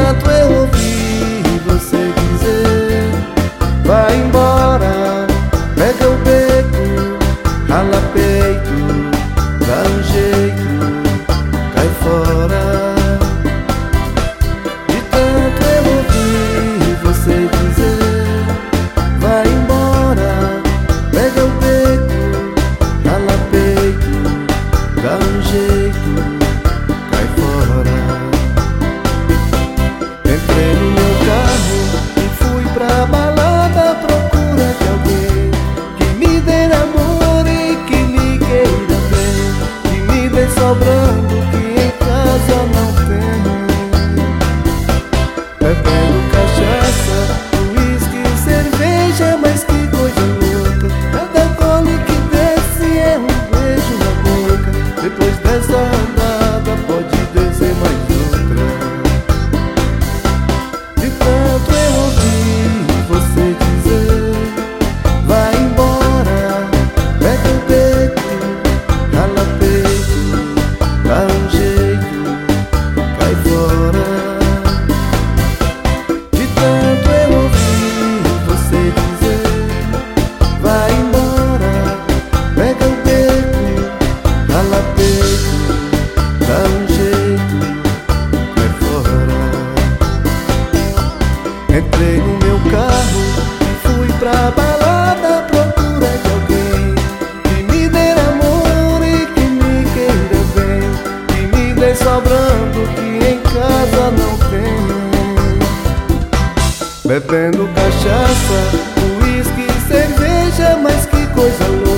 tanto eu ouvi você dizer: vai embora, pega o beco, rala peito, dá um jeito, cai fora. De tanto eu ouvi você dizer: vai embora, pega o beco, rala peito, dá um jeito, cai fora. Entrei no meu carro e fui pra balada à procura de alguém que me dê amor e que me queira bem, que me dê sobrando que em casa não tem. Bebendo cachaça, uísque, cerveja, mas que coisa louca. Cada gole que desce é um beijo na boca. Depois dessa andada pode descer mais outra. De tanto eu ouvi você dizer: vai embora, pega o beco, rala peito, dá um jeito, cai fora. De tanto eu ouvi você dizer: vai embora, pega o beco, rala peito, dá um jeito, cai fora. Entrei no meu carro e fui pra balada à procura de alguém que me dê amor e que me queira bem, que me dê sobrando que em casa não tem. Bebendo cachaça, uísque, cerveja, mas que coisa louca.